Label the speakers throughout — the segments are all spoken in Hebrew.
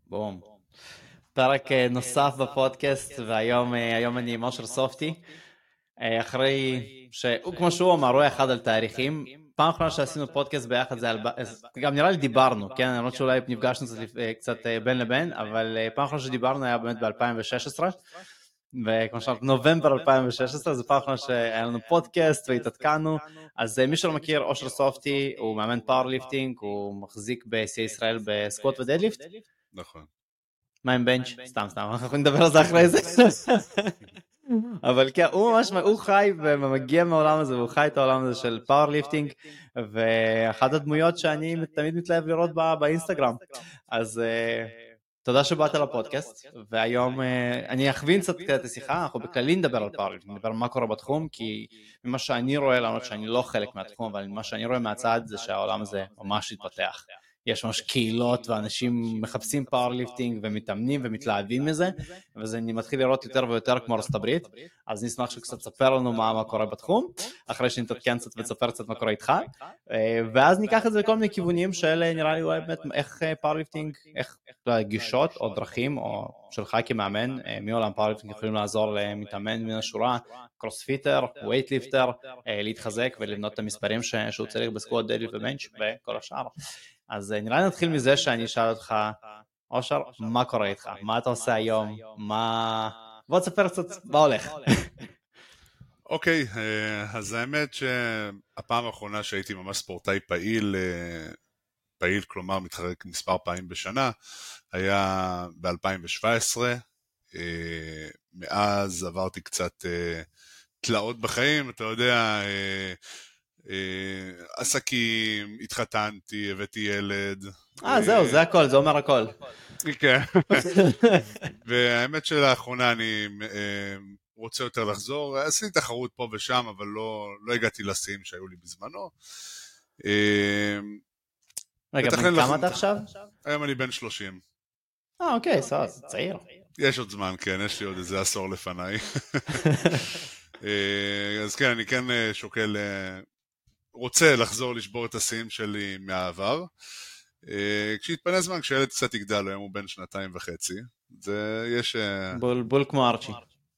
Speaker 1: בום. פרק נוסף בפודקאסט, והיום אני עם אושר סופטי. אחרי כמו שהוא אמר, הוא אחד על תאריכים. פעם אחרונה שעשינו פודקאסט ביחד זה על... גם נראה לי דיברנו, כן? למרות שאולי נפגשנו קצת בין לבין, אבל פעם אחרונה שדיברנו היה באמת ב-2016. וכמו שאמרת, נובמבר 2016, זו פעם אחרונה שהיה לנו פודקאסט והתעדכנו. אז מי שלא מכיר, אושר סופטי הוא מאמן פאורליפטינג, הוא מחזיק ב-CA ישראל בסקווט ודדליפט.
Speaker 2: נכון.
Speaker 1: מה עם בנץ'? סתם, אנחנו יכולים לדבר על זה אחרי זה. אבל כן, הוא חי ומגיע מהעולם הזה, והוא חי את העולם הזה של פאורליפטינג, ואחת הדמויות שאני תמיד מתלהב לראות באינסטגרם. אז תודה שבאת לפודקאסט, והיום אני אכווין קצת את השיחה, אנחנו בכללי נדבר על פאורליפטינג, נדבר על מה קורה בתחום, כי ממה שאני רואה, למרות שאני לא חלק מהתחום, אבל מה שאני רואה מהצד זה שהעולם הזה ממש התפתח. יש ממש קהילות ואנשים מחפשים פאורליפטינג ומתאמנים ומתלהבים מזה, וזה אני מתחיל לראות יותר ויותר כמו ארצות הברית, אז נשמח שקצת תספר לנו מה קורה בתחום, אחרי שנתעדכן קצת ותספר קצת מה קורה איתך, ואז ניקח את זה לכל מיני כיוונים של נראה לי אולי באמת איך פאורליפטינג, איך גישות או דרכים או שלך כמאמן מעולם פאורליפטינג יכולים לעזור למתאמן מן השורה, קרוספיטר, ווייטליפטר, להתחזק ולבנות את המספרים שהוא צריך בסקוואט, דדליפט ובנץ' וכל השאר. אז נראה לי נתחיל מזה שאני אשאל אותך, אושר, מה קורה איתך? מה אתה עושה היום? בוא תספר קצת, מה הולך?
Speaker 2: אוקיי, אז האמת שהפעם האחרונה שהייתי ממש ספורטאי פעיל, כלומר מתחרק מספר פעמים בשנה, היה ב-2017. מאז עברתי קצת תלאות בחיים, אתה יודע, עסקים, התחתנתי, הבאתי ילד.
Speaker 1: זהו, זה הכל, זה אומר הכל.
Speaker 2: כן. והאמת שלאחרונה אני רוצה יותר לחזור, עשיתי תחרות פה ושם, אבל לא הגעתי לשיאים שהיו לי בזמנו.
Speaker 1: רגע, בן כמה אתה עכשיו?
Speaker 2: היום אני בן 30.
Speaker 1: אוקיי, זה צעיר.
Speaker 2: יש עוד זמן, כן, יש לי עוד איזה עשור לפניי. אז כן, אני כן שוקל, רוצה לחזור לשבור את השיאים שלי מהעבר. כשהתפנה זמן, כשילד קצת יגדל, היום הוא בן 2.5. זה יש...
Speaker 1: בול כמו ארצ'י.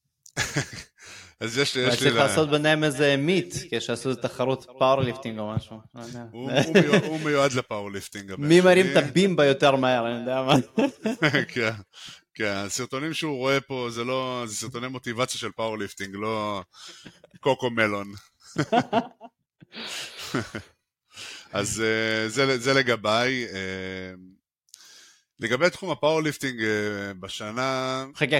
Speaker 2: אז יש לי...
Speaker 1: צריך לעשות ביניהם איזה מיט, כשעשו את תחרות פאורליפטינג או משהו.
Speaker 2: הוא מיועד לפאורליפטינג.
Speaker 1: מי מרים את הבימבה יותר מהר, אני יודע מה.
Speaker 2: כן, הסרטונים שהוא רואה פה, זה סרטוני מוטיבציה של פאורליפטינג, לא קוקו מלון. אז זה לגביי. לגבי תחום הפאורליפטינג בשנה...
Speaker 1: חכה.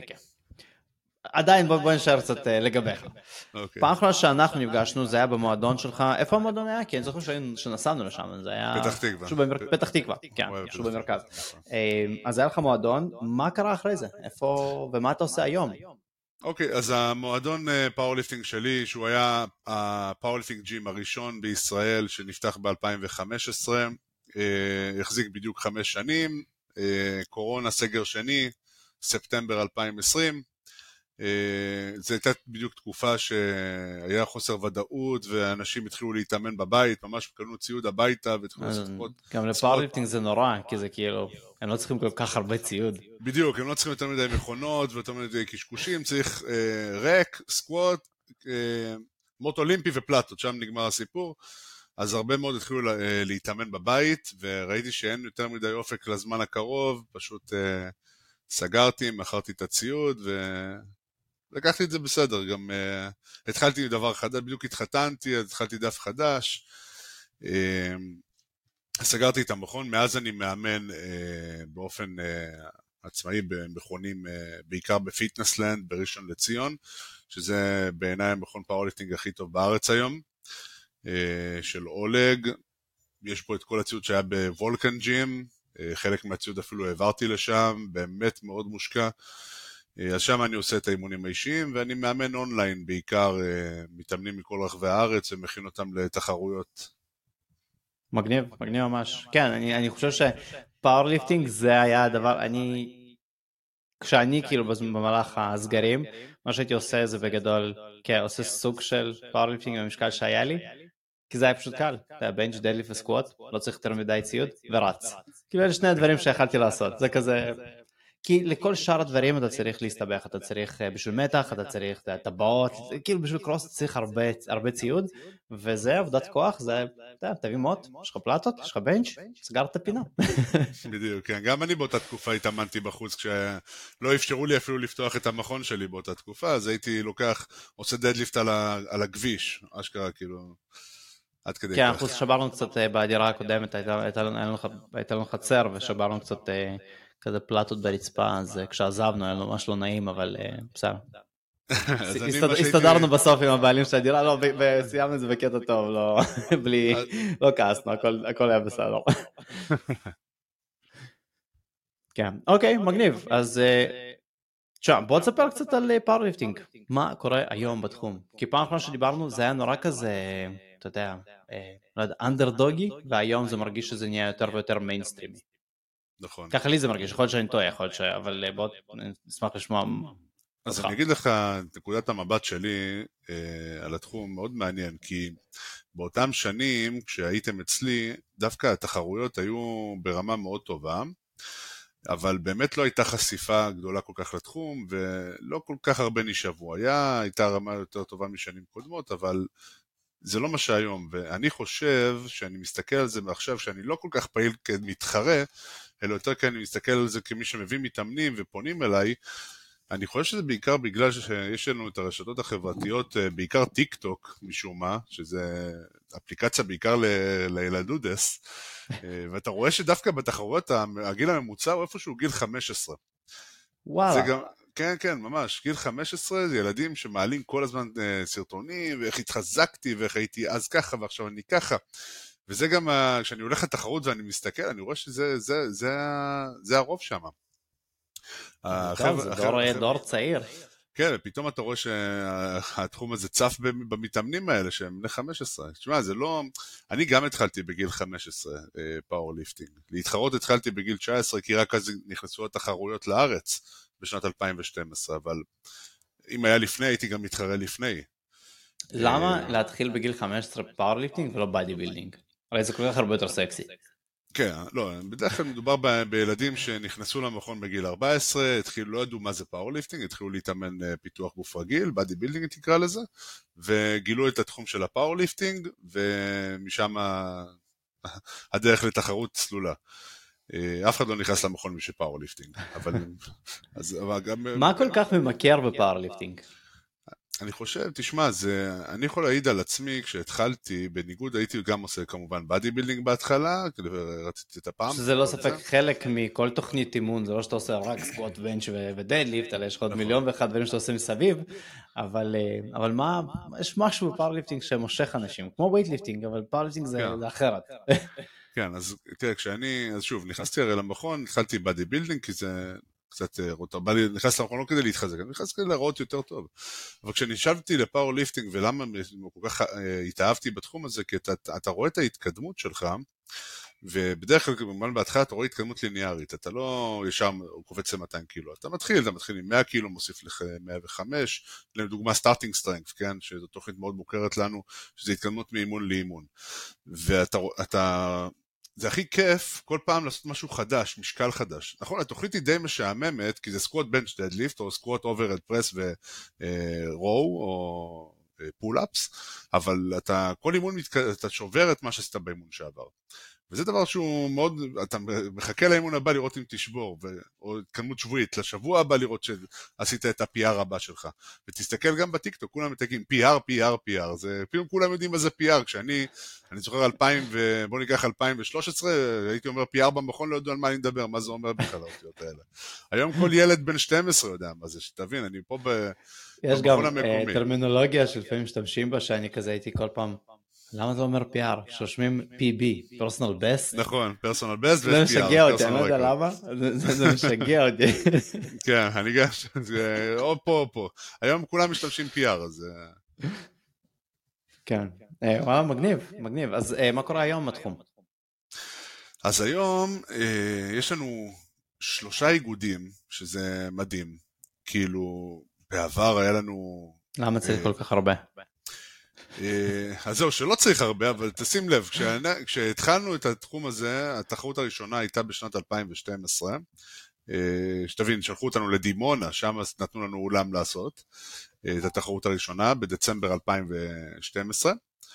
Speaker 1: עדיין בוא נשאר קצת לגביך. פעם אחרונה שאנחנו נפגשנו, זה היה במועדון שלך. איפה המועדון היה? כי אני זוכר שנסענו לשם, זה היה...
Speaker 2: פתח תקווה.
Speaker 1: פתח תקווה, כן, שהוא במרכז. אז היה לך מועדון, מה קרה אחרי זה? איפה ומה אתה עושה היום?
Speaker 2: אוקיי, אז המועדון פאורליפטינג שלי, שהוא היה הפאורליפטינג ג'ים הראשון בישראל, שנפתח ב-2015, החזיק בדיוק 5 שנים, קורונה סגר שני, ספטמבר 2020, זו הייתה בדיוק תקופה שהיה חוסר ודאות, ואנשים התחילו להתאמן בבית, ממש קנו ציוד הביתה, והתחילו לעשות ספורט.
Speaker 1: גם לפאורליפטינג זה נורא, כי זה כאילו, הם לא צריכים כל כך הרבה ציוד.
Speaker 2: בדיוק, הם לא צריכים יותר מדי מכונות, ויותר מדי קשקושים, צריך רק, סקווט, מוט אולימפי ופלטות, שם נגמר הסיפור. אז הרבה מאוד התחילו להתאמן בבית, וראיתי שאין יותר מדי אופק לזמן הקרוב, פשוט סגרתי, מכרתי את הציוד, ולקחתי את זה בסדר. גם התחלתי עם דבר חדש, בדיוק התחתנתי, אז התחלתי דף חדש, סגרתי את המכון, מאז אני מאמן באופן עצמאי במכונים, בעיקר בפיטנסלנד, בראשון לציון, שזה בעיניי המכון פאורליפטינג הכי טוב בארץ היום, של אולג. יש פה את כל הציוד שהיה בוולקן ג'ים, חלק מהציוד אפילו העברתי לשם, באמת מאוד מושקע. אז שם אני עושה את האימונים האישיים, ואני מאמן אונליין, בעיקר מתאמנים מכל רחבי הארץ, ומכין אותם לתחרויות.
Speaker 1: מגניב ממש. כן, אני חושב שפאורליפטינג זה היה הדבר, כשאני כאילו במהלך הסגרים, מה שהייתי עושה זה בגדול, כן, עושה סוג של פאורליפטינג במשקל שהיה לי, כי זה היה פשוט קל, אתה יודע, בנץ', דדליפט וסקווט, לא צריך יותר מדי ציוד, ורץ. כאילו אלה שני הדברים שיכלתי לעשות, זה כזה, כי לכל שאר הדברים אתה צריך להסתבך, אתה צריך בשביל מתח, אתה צריך טבעות, כאילו בשביל קרוס צריך הרבה ציוד, וזה עבודת כוח, זה, אתה יודע, תביא מוט, יש לך פלטות, יש לך בנץ', סגרת את הפינה.
Speaker 2: בדיוק, כן. גם אני באותה תקופה התאמנתי בחוץ, כשלא אפשרו לי אפילו לפתוח את המכון שלי באותה תקופה, אז הייתי לוקח, עושה דדליפט על הכביש, אשכרה כאילו, עד כדי
Speaker 1: כן,
Speaker 2: כך.
Speaker 1: אנחנו שברנו קצת בדירה הקודמת, הייתה לנו חצר, ושברנו קצת כזה פלטות ברצפה, אז כשעזבנו היה ממש לא נעים, אבל בסדר.
Speaker 2: אז אני מה שהייתי...
Speaker 1: הסתדרנו בסוף עם הבעלים של הדירה, לא, וסיימנו את זה בקטע טוב, לא כעסנו, הכל היה בסדר. כן, אוקיי, מגניב. אז בוא תספר קצת על פאורליפטינג. מה קורה היום בתחום? כי פעם אחרונה שדיברנו זה היה נורא כזה, אתה יודע, לא יודע, אנדרדוגי, והיום זה מרגיש שזה נהיה יותר ויותר מיינסטרימי.
Speaker 2: נכון.
Speaker 1: ככה לי זה מרגיש, יכול להיות שאני טועה, יכול להיות אבל בוא נשמח לשמוע
Speaker 2: אז
Speaker 1: אותך.
Speaker 2: אני אגיד לך, נקודת המבט שלי על התחום מאוד מעניין, כי באותם שנים כשהייתם אצלי, דווקא התחרויות היו ברמה מאוד טובה, אבל באמת לא הייתה חשיפה גדולה כל כך לתחום, ולא כל כך הרבה נשאבו. הייתה רמה יותר טובה משנים קודמות, אבל זה לא מה שהיום, ואני חושב שאני מסתכל על זה מעכשיו, שאני לא כל כך פעיל כמתחרה, אלא יותר כי אני מסתכל על זה כמי שמביא מתאמנים ופונים אליי, אני חושב שזה בעיקר בגלל שיש לנו את הרשתות החברתיות, בעיקר טיק טוק משום מה, שזה אפליקציה בעיקר לילדודס, ואתה רואה שדווקא בתחרויות הגיל הממוצע הוא איפשהו גיל 15.
Speaker 1: וואלה.
Speaker 2: גם, כן, כן, ממש, גיל 15 זה ילדים שמעלים כל הזמן סרטונים, ואיך התחזקתי, ואיך הייתי אז ככה, ועכשיו אני ככה. וזה גם, כשאני הולך לתחרות ואני מסתכל, אני רואה שזה הרוב שם.
Speaker 1: זה דור צעיר.
Speaker 2: כן, ופתאום אתה רואה שהתחום הזה צף במתאמנים האלה שהם בני 15. תשמע, זה לא... אני גם התחלתי בגיל 15 פאורליפטינג. להתחרות התחלתי בגיל 19, כי רק אז נכנסו התחרויות לארץ בשנת 2012, אבל אם היה לפני, הייתי גם מתחרה לפני.
Speaker 1: למה להתחיל בגיל 15 פאורליפטינג ולא בדי בילדינג? הרי זה כל כך הרבה יותר סקסי.
Speaker 2: כן, לא, בדרך כלל מדובר בילדים שנכנסו למכון בגיל 14, לא ידעו מה זה פאורליפטינג, התחילו להתאמן פיתוח גוף רגיל, בדי בילדינג תקרא לזה, וגילו את התחום של הפאורליפטינג, ומשם הדרך לתחרות צלולה. אף אחד לא נכנס למכון בשביל פאורליפטינג, אבל גם...
Speaker 1: מה כל כך ממכר בפאורליפטינג?
Speaker 2: אני חושב, תשמע, אני יכול להעיד על עצמי, כשהתחלתי, בניגוד הייתי גם עושה כמובן בדי בילדינג בהתחלה, רציתי את הפעם.
Speaker 1: שזה לא ספק חלק מכל תוכנית אימון, זה לא שאתה עושה רק סקווט, בנץ' ודדליפט, אלא יש לך עוד מיליון ואחד דברים שאתה עושה מסביב, אבל מה, יש משהו בפאורליפטינג שמושך אנשים, כמו ווייטליפטינג, אבל פאורליפטינג זה אחרת.
Speaker 2: כן, אז תראה, אז שוב, נכנסתי הרי למכון, התחלתי בדי בילדינג, כי זה... קצת נכנס למכון לא כדי להתחזק, אני נכנס כדי להראות יותר טוב. אבל כשנשאבתי לפאור ליפטינג, ולמה כל כך התאהבתי בתחום הזה, כי אתה רואה את ההתקדמות שלך, ובדרך כלל כמובן בהתחלה אתה רואה התקדמות ליניארית, אתה לא ישר קופץ ל-200 קילו, אתה מתחיל עם 100 קילו, מוסיף לך 105, לדוגמה סטארטינג סטרנגט, כן, שזו תוכנית מאוד מוכרת לנו, שזו התקדמות מאימון לאימון. ואתה זה הכי כיף כל פעם לעשות משהו חדש, משקל חדש. נכון, התוכנית היא די משעממת, כי זה סקווט בנץ' דדליפט, או סקווט אוברהד פרס ורואו, או פול-אפס, אבל כל אימון אתה שובר את מה שעשית באימון שעבר. וזה דבר שהוא מאוד, אתה מחכה לאימון הבא לראות אם תשבור, או התקדמות שבועית, לשבוע הבא לראות שעשית את ה-PR הבא שלך. ותסתכל גם בטיקטוק, כולם מתקים PR, זה, פתאום כולם יודעים מה זה PR, כשאני זוכר בוא ניקח 2013, הייתי אומר PR במכון, לא יודע על מה אני מדבר, מה זה אומר בכלל האותיות האלה. היום כל ילד בן 12 יודע מה זה, שתבין, אני פה
Speaker 1: יש גם טרמינולוגיה שלפעמים משתמשים בה, שאני כזה הייתי כל פעם, למה זה אומר PR? שרושמים PB, Personal Best.
Speaker 2: נכון, Personal Best
Speaker 1: זה משגע אותי, אני לא יודע למה, זה משגע אותי.
Speaker 2: כן, אני גם, או פה או פה. היום כולם משתמשים PR, אז...
Speaker 1: כן, וואלה, מגניב. אז מה קורה היום בתחום?
Speaker 2: אז היום יש לנו 3 איגודים, שזה מדהים. כאילו, בעבר היה לנו...
Speaker 1: למה צריך כל כך הרבה?
Speaker 2: אז זהו, שלא צריך הרבה, אבל תשים לב, כשהתחלנו את התחום הזה, התחרות הראשונה הייתה בשנת 2012, שתבין, שלחו אותנו לדימונה, שם נתנו לנו אולם לעשות את התחרות הראשונה, בדצמבר 2012,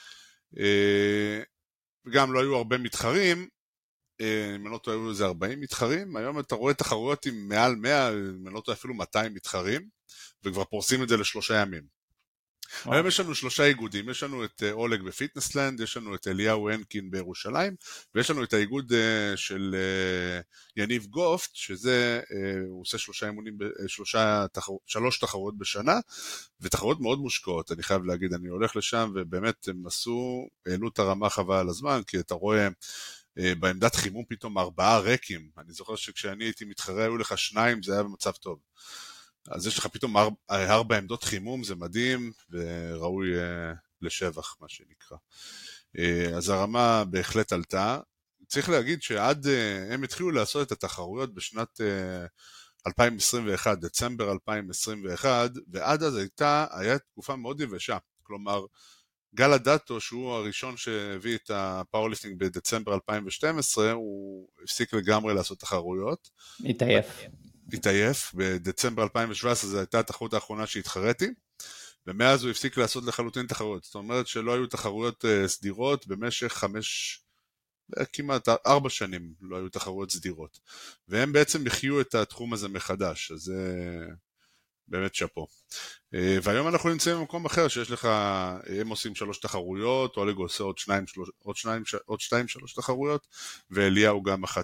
Speaker 2: וגם לא היו הרבה מתחרים, אם אני לא טועה, היו איזה 40 מתחרים, היום אתה רואה תחרויות עם מעל 100, אם אני לא טועה אפילו 200 מתחרים, וכבר פורסים את זה ל3 ימים. היום יש לנו 3 איגודים, יש לנו את אולג בפיטנסלנד, יש לנו את אליהו הנקין בירושלים, ויש לנו את האיגוד של יניב גופט, שזה, הוא עושה 3 תחרות בשנה, ותחרות מאוד מושקעות, אני חייב להגיד, אני הולך לשם, ובאמת הם העלו את הרמה חבל על הזמן, כי אתה רואה בעמדת חימום פתאום 4 רקים, אני זוכר שכשאני הייתי מתחרה, היו לך 2, זה היה במצב טוב. אז יש לך פתאום 4 עמדות חימום, זה מדהים וראוי לשבח, מה שנקרא. אז הרמה בהחלט עלתה. צריך להגיד שעד הם התחילו לעשות את התחרויות בשנת 2021, דצמבר 2021, ועד אז היה תקופה מאוד יבשה. כלומר, גל הדאטו, שהוא הראשון שהביא את הפאורליפטינג בדצמבר 2012, הוא הפסיק לגמרי לעשות תחרויות. התעייף, בדצמבר 2017 זו הייתה התחרות האחרונה שהתחרתי, ומאז הוא הפסיק לעשות לחלוטין תחרויות, זאת אומרת שלא היו תחרויות סדירות במשך כמעט 4 שנים לא היו תחרויות סדירות, והם בעצם יחיו את התחום הזה מחדש, אז זה באמת שפו. והיום אנחנו נמצאים במקום אחר שיש לך, הם עושים 3 תחרויות, אולג עושה עוד 2-3 תחרויות, ואליהו גם 1-2,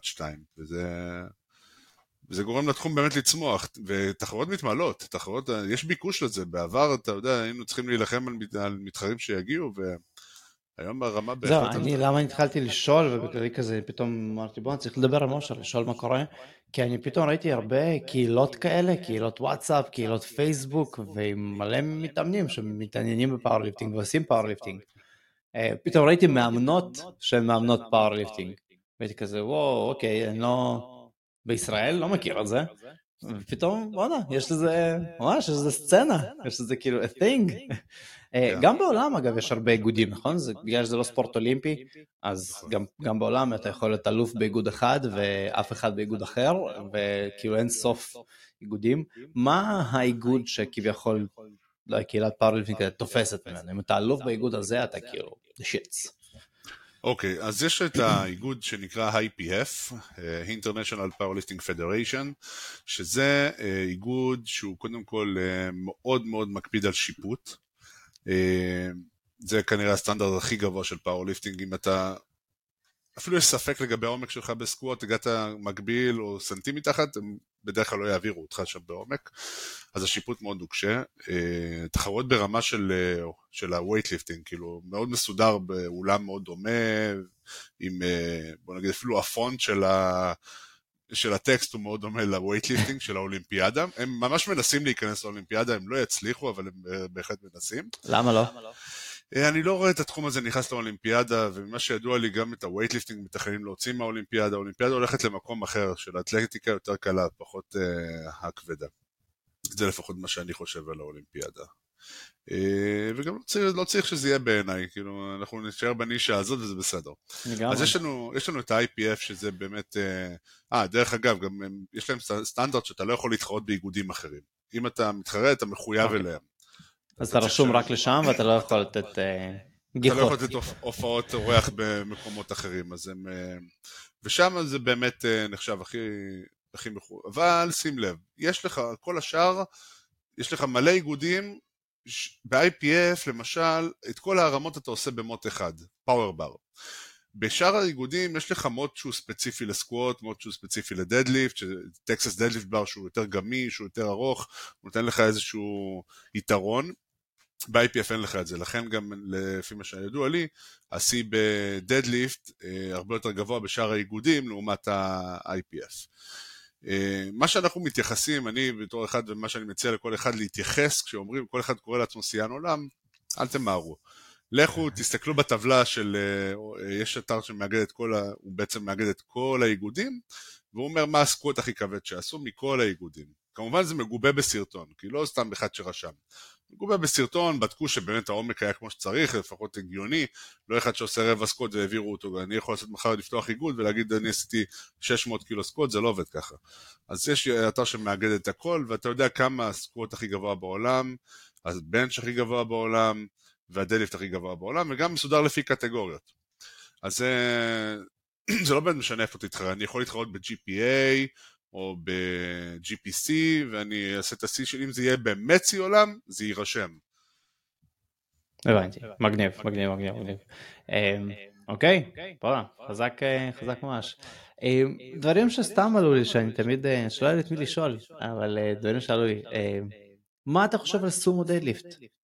Speaker 2: וזה גורם לתחום באמת לצמוח, ותחרות מתמלאות, יש ביקוש לזה, בעבר, אתה יודע, היינו צריכים להילחם על מתחרים שיגיעו, והיום הרמה בהחלט...
Speaker 1: זהו, למה התחלתי לשאול, ובכללי כזה פתאום אמרתי, בוא, צריך לדבר עם משה, לשאול מה קורה, כי אני פתאום ראיתי הרבה קהילות כאלה, קהילות וואטסאפ, קהילות פייסבוק, ומלא מתאמנים שמתעניינים בפאורליפטינג ועושים פאורליפטינג. פתאום ראיתי מאמנות שהן מאמנות פאורליפטינג, והייתי כזה, וואו, אוקיי, אני לא... בישראל לא מכיר את זה, ופתאום, בוא'נה, יש לזה, ממש, יש לזה סצנה, יש לזה כאילו a thing. גם בעולם, אגב, יש הרבה איגודים, נכון? בגלל שזה לא ספורט אולימפי, אז גם בעולם אתה יכול להיות אלוף באיגוד אחד, ואף אחד באיגוד אחר, וכאילו אין סוף איגודים. מה האיגוד שכביכול, קהילת פאורליפטינג תופסת ממנו? אם אתה אלוף באיגוד הזה, אתה כאילו, the shits.
Speaker 2: אוקיי, אז יש את האיגוד שנקרא IPF, International Powerlifting Federation, שזה איגוד שהוא קודם כל מאוד מאוד מקפיד על שיפוט. זה כנראה הסטנדרט הכי גבוה של פאורליפטינג, אם אתה... אפילו יש ספק לגבי העומק שלך בסקווט, הגעת מקביל או סנטים מתחת, הם בדרך כלל לא יעבירו אותך שם בעומק, אז השיפוט מאוד נוקשה. תחרות ברמה של ה-weightlifting, כאילו מאוד מסודר באולם מאוד דומה, עם, בוא נגיד אפילו הפונט של הטקסט הוא מאוד דומה ל-weightlifting של האולימפיאדה, הם ממש מנסים להיכנס לאולימפיאדה, הם לא יצליחו, אבל הם בהחלט מנסים.
Speaker 1: למה לא?
Speaker 2: אני לא רואה את התחום הזה נכנס לאולימפיאדה, וממה שידוע לי גם את הווייטליפטינג מתכננים להוציא מהאולימפיאדה, האולימפיאדה הולכת למקום אחר, של האתלטיקה יותר קלה, פחות הכבדה. זה לפחות מה שאני חושב על האולימפיאדה. וגם לא צריך שזה יהיה בעיניי, כאילו אנחנו נשאר בנישה הזאת וזה בסדר. אז יש לנו את ה-IPF שזה באמת, דרך אגב, גם יש להם סטנדרט שאתה לא יכול להתחרות באיגודים אחרים. אם אתה מתחרה, אתה מחויב אליהם.
Speaker 1: אז אתה רשום רק לשם, ואתה לא יכול לתת גיחות.
Speaker 2: אתה לא יכול לתת הופעות אורח במקומות אחרים, ושם זה באמת נחשב הכי מחור. אבל שים לב, יש לך, כל השאר, יש לך מלא איגודים, ב-IPF למשל, את כל הרמות אתה עושה במוט אחד, פאוור בר. בשאר האיגודים יש לך מוט שהוא ספציפי לסקווט, מוט שהוא ספציפי לדדליפט, טקסס דדליפט בר שהוא יותר גמיש, שהוא יותר ארוך, הוא נותן לך איזשהו יתרון, ב-IPF אין לך את זה, לכן גם לפי מה שידוע לי, ה-C בדדליפט הרבה יותר גבוה בשאר האיגודים לעומת ה-IPF. מה שאנחנו מתייחסים, אני בתור אחד ומה שאני מציע לכל אחד להתייחס, כשאומרים כל אחד קורא לעצמו שיאן עולם, אל תמהרו. לכו, תסתכלו בטבלה של, יש אתר שמאגד את הוא בעצם מאגד את כל האיגודים, והוא אומר מה הסקווט הכי כבד שעשו מכל האיגודים. כמובן זה מגובה בסרטון, כי לא סתם אחד שרשם. מגובה בסרטון, בדקו שבאמת העומק היה כמו שצריך, לפחות הגיוני, לא אחד שעושה רבע סקוט והעבירו אותו, אני יכול לעשות מחר לפתוח איגוד ולהגיד אני עשיתי 600 קילו סקוט, זה לא עובד ככה. אז יש אתר שמאגד את הכל, ואתה יודע כמה הסקוט הכי גבוה בעולם, הבנץ' הכי גבוה בעולם, והדדליפט הכי גבוה בעולם, וגם מסודר לפי קטגוריות. אז זה לא באמת משנה איפה תתחרה, אני יכול להתחרות ב-GPA, או ב-GPC, ואני אעשה את ה-C שלי, אם זה יהיה באמת C עולם, זה יירשם.
Speaker 1: הבנתי, מגניב. אוקיי, בואו, חזק ממש. דברים שסתם עלו לי, שאני תמיד, שלא היה לי את מי לשאול, אבל דברים שעלו לי, מה אתה חושב על סומו דדליפט?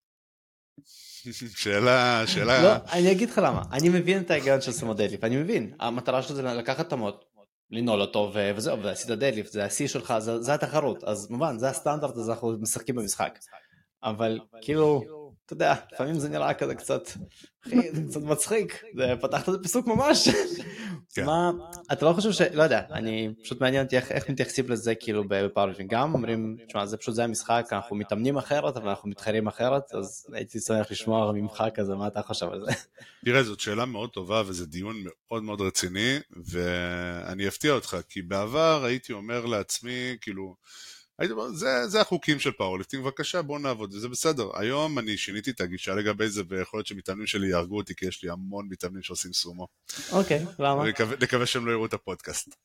Speaker 2: שאלה...
Speaker 1: לא, אני אגיד לך למה, אני מבין את ההיגיון של סומו דדליפט, אני מבין, המטרה שלו זה לקחת את המוט, לנעול אותו וזהו, ועשית דדליפט, זה ה-C שלך, זה התחרות, אז מובן, זה הסטנדרט, אז אנחנו משחקים במשחק. אבל כאילו, אתה יודע, לפעמים זה נראה כזה קצת, אחי, זה קצת מצחיק, זה פתחת את הפסוק ממש. מה, אתה לא חושב לא יודע, אני פשוט מעניין אותי איך מתייחסים לזה כאילו בפאורליפטינג, גם אומרים, תשמע, זה המשחק, אנחנו מתאמנים אחרת, אבל אנחנו מתחרים אחרת, אז הייתי שמח לשמוע ממך כזה, מה אתה חושב על זה?
Speaker 2: תראה, זאת שאלה מאוד טובה, וזה דיון מאוד מאוד רציני, ואני אפתיע אותך, כי בעבר הייתי אומר לעצמי, כאילו, זה החוקים של פאורליפטינג, בבקשה בוא נעבוד, זה בסדר. היום אני שיניתי את הגישה לגבי זה, ויכול להיות שמתאמנים שלי יהרגו אותי, כי יש לי המון מתאמנים שעושים סומו.
Speaker 1: אוקיי, למה?
Speaker 2: נקווה שהם לא יראו את הפודקאסט.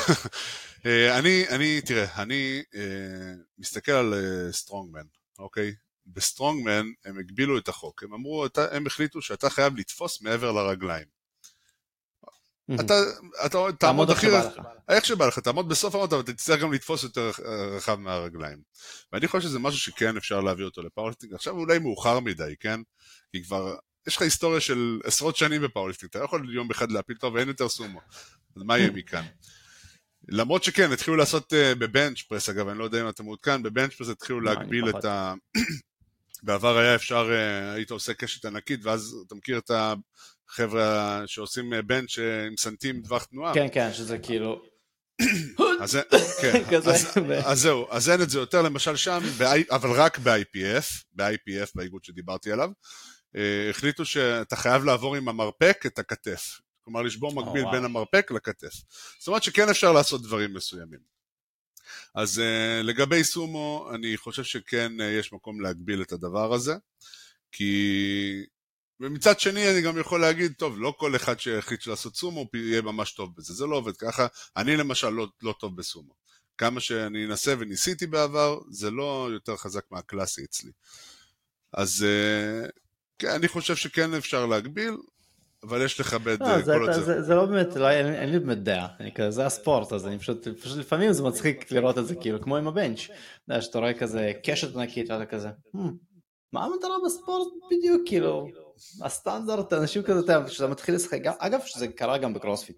Speaker 2: תראה, אני מסתכל על סטרונגמן, אוקיי? בסטרונגמן הם הגבילו את החוק, הם החליטו שאתה חייב לתפוס מעבר לרגליים. אתה תעמוד איך שבא לך, תעמוד בסוף העמוד, אבל אתה תצטרך גם לתפוס יותר רחב מהרגליים. ואני חושב שזה משהו שכן אפשר להביא אותו לפאורליפטינג. עכשיו אולי מאוחר מדי, כן? כי כבר יש לך היסטוריה של עשרות שנים בפאורליפטינג, אתה לא יכול יום אחד להפיל טוב ואין יותר סומו. אז מה יהיה מכאן? למרות שכן, התחילו לעשות בבנץ' פרס, אגב, אני לא יודע אם אתה מעודכן, בבנץ' פרס התחילו להגביל את ה... בעבר היה אפשר, היית עושה קשת ענקית, ואז אתה מכיר את החבר'ה שעושים בנץ' עם סנטים דווח תנועה.
Speaker 1: כן, כן, שזה כאילו...
Speaker 2: אז זהו, אז אין את זה יותר, למשל שם, אבל רק ב-IPF, באיגוד שדיברתי עליו, החליטו שאתה חייב לעבור עם המרפק את הכתף. כלומר, לשבור מקביל בין המרפק לכתף. זאת אומרת שכן אפשר לעשות דברים מסוימים. אז לגבי סומו, אני חושב שכן יש מקום להגביל את הדבר הזה, כי ומצד שני אני גם יכול להגיד, טוב, לא כל אחד שהחליט לעשות סומו יהיה ממש טוב בזה, זה לא עובד ככה, אני למשל לא טוב בסומו. כמה שאני אנסה וניסיתי בעבר, זה לא יותר חזק מהקלאסי אצלי. אז כן, אני חושב שכן אפשר להגביל, אבל יש לכבד כל את זה.
Speaker 1: זה לא באמת, אין לי באמת דעה, זה הספורט, אז אני פשוט לפעמים זה מצחיק לראות את זה כאילו, כמו עם הבנץ', שאתה רואה כזה קשת ענקית, ואתה כזה, מה המטרה בספורט בדיוק, כאילו, הסטנדרט, אנשים כזה, כשאתה מתחיל לשחק, אגב, שזה קרה גם בקרוספיט,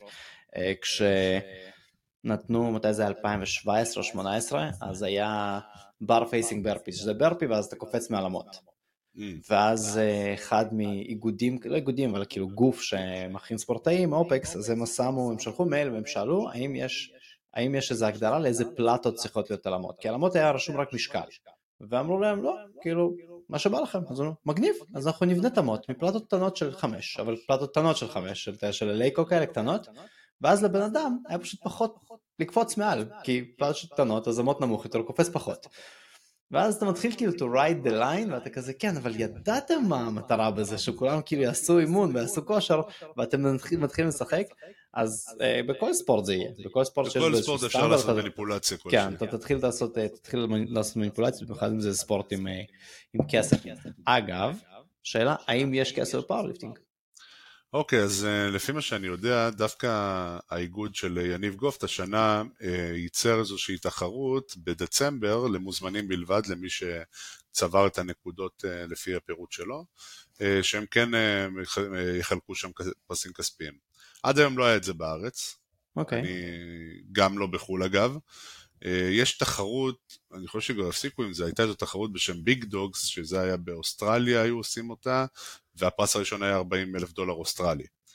Speaker 1: כשנתנו, מתי זה 2017 או 2018, אז היה בר פייסינג ברפי, שזה ברפי, ואז אתה קופץ מעלמות. ואז אחד מאיגודים, לא איגודים, אבל כאילו גוף שמכין ספורטאים, אופקס, אז הם שלחו מייל והם שאלו האם יש איזו הגדרה לאיזה פלטות צריכות להיות עלמות, כי עלמות היה רשום רק משקל, ואמרו להם לא, כאילו מה שבא לכם, אז הוא מגניב, אז אנחנו נבנה תמות מפלטות קטנות של 5, אבל פלטות קטנות של 5, של לייקו כאלה קטנות, ואז לבן אדם היה פשוט פחות לקפוץ מעל, כי פלטות קטנות, אז אמות נמוך יותר, קופץ פחות. ואז אתה מתחיל כאילו to ride the line, ואתה כזה, כן, אבל ידעתם מה המטרה בזה, שכולם כאילו יעשו אימון ויעשו כושר, ואתם מתחילים לשחק, אז בכל ספורט זה יהיה, בכל ספורט שיש
Speaker 2: בכל ספורט אפשר לעשות מניפולציה כלשהי.
Speaker 1: כן, אתה תתחיל לעשות מניפולציה, במיוחד אם זה ספורט עם כסף. אגב, שאלה, האם יש כסף בפאורליפטינג?
Speaker 2: אוקיי, אז לפי מה שאני יודע, דווקא האיגוד של יניב גופט השנה ייצר איזושהי תחרות בדצמבר למוזמנים בלבד, למי שצבר את הנקודות לפי הפירוט שלו, שהם כן יחלקו שם פרסים כספיים. עד היום לא היה את זה בארץ, אני גם לא בחול אגב. יש תחרות, אני חושב שגם הפסיקו עם זה, הייתה איזו תחרות בשם ביג דוגס, שזה היה באוסטרליה, היו עושים אותה, והפרס הראשון היה $40,000 אוסטרלי.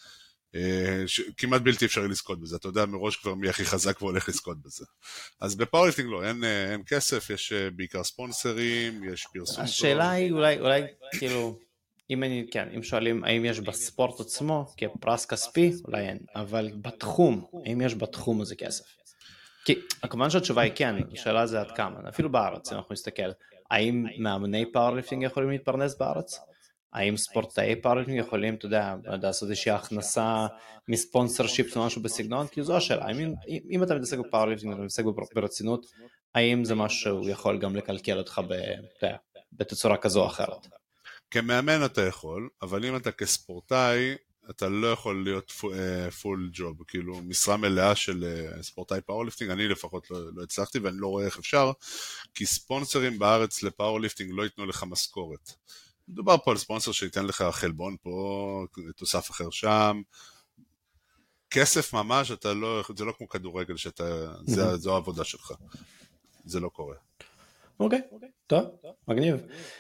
Speaker 2: כמעט בלתי אפשרי לזכות בזה, אתה יודע מראש כבר מי הכי חזק והולך לזכות בזה. אז בפאורליפטינג לא, אין כסף, יש בעיקר ספונסרים, יש פרסום טוב.
Speaker 1: השאלה היא אולי כאילו, אם שואלים האם יש בספורט עצמו כפרס כספי, אולי אין, אבל בתחום, האם יש בתחום הזה כסף? כי כמובן שהתשובה היא כן, השאלה זה עד כמה, אפילו בארץ, אם אנחנו נסתכל, האם מאמני פאורליפטינג יכולים להתפרנס בארץ? האם ספורטאי פאורליפטינג יכולים, אתה יודע, לעשות איזושהי הכנסה מספונסר שיפ או משהו בסגנון? כי זו השאלה, אם אתה מתעסק בפאורליפטינג ואתה מתעסק ברצינות, האם זה משהו שהוא יכול גם לקלקל אותך בתצורה כזו או אחרת?
Speaker 2: כמאמן אתה יכול, אבל אם אתה כספורטאי, אתה לא יכול להיות פול ג'וב, כאילו משרה מלאה של ספורטאי פאורליפטינג, אני לפחות לא הצלחתי ואני לא רואה איך אפשר, כי ספונסרים בארץ לפאורליפטינג לא ייתנו לך משכורת. מדובר פה על ספונסר שייתן לך חלבון פה, תוסף אחר שם, כסף ממש, זה לא כמו כדורגל, זו העבודה שלך, זה לא קורה.
Speaker 1: אוקיי, טוב, מגניב.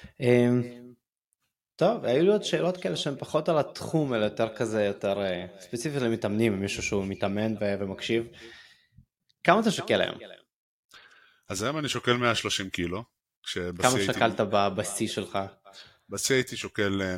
Speaker 1: טוב, היו לי עוד שאלות כאלה שהן פחות על התחום, אלא יותר כזה, יותר ספציפית למתאמנים, מישהו שהוא מתאמן ומקשיב. כמה אתה שוקל היום?
Speaker 2: אז היום אני שוקל 130 קילו.
Speaker 1: כמה שקלת בשיא שלך?
Speaker 2: בשיא הייתי שוקל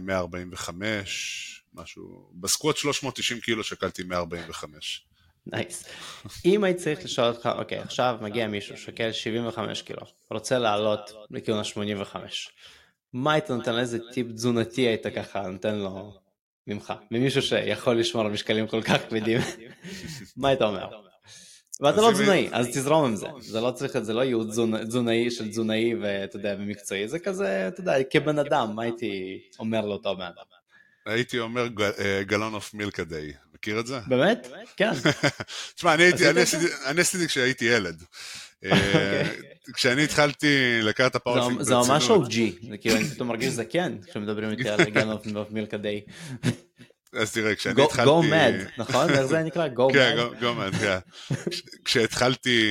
Speaker 2: 145, משהו, בסקווט 390 קילו שקלתי 145.
Speaker 1: נייס. אם היית צריך לשאול אותך, אוקיי, עכשיו מגיע מישהו, שוקל 75 קילו, רוצה לעלות לכיוון ה-85. מה היית נותן, איזה טיפ תזונתי היית ככה נותן לו ממך, ממישהו שיכול לשמור על משקלים כל כך כבדים? מה היית אומר? ואתה לא תזונאי, אז תזרום עם זה. זה לא צריך, זה לא ייעוד תזונאי של תזונאי ואתה יודע, ומקצועי, זה כזה, אתה יודע, כבן אדם, מה הייתי אומר לאותו בן אדם?
Speaker 2: הייתי אומר גלון אוף מילק הדיי, מכיר את זה?
Speaker 1: באמת? כן.
Speaker 2: תשמע, אני עשיתי כשהייתי ילד. כשאני התחלתי לקחת את הפאורליפטינג
Speaker 1: ברצינות. זה ממש OG, זה כאילו אני פתאום מרגיש זקן, כשמדברים איתי על גלון אוף מילק הדיי.
Speaker 2: אז תראה, כשאני התחלתי...
Speaker 1: Go mad, נכון? איך זה נקרא? Go mad.
Speaker 2: כן, Go mad, כן. כשהתחלתי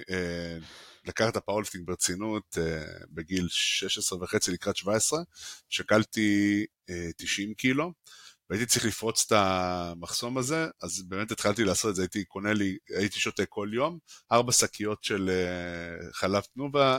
Speaker 2: לקחת את הפאורליפטינג ברצינות, בגיל 16 וחצי לקראת 17, שקלתי 90 קילו, והייתי צריך לפרוץ את המחסום הזה, אז באמת התחלתי לעשות את זה, הייתי שותה כל יום, 4 שקיות של חלב תנובה,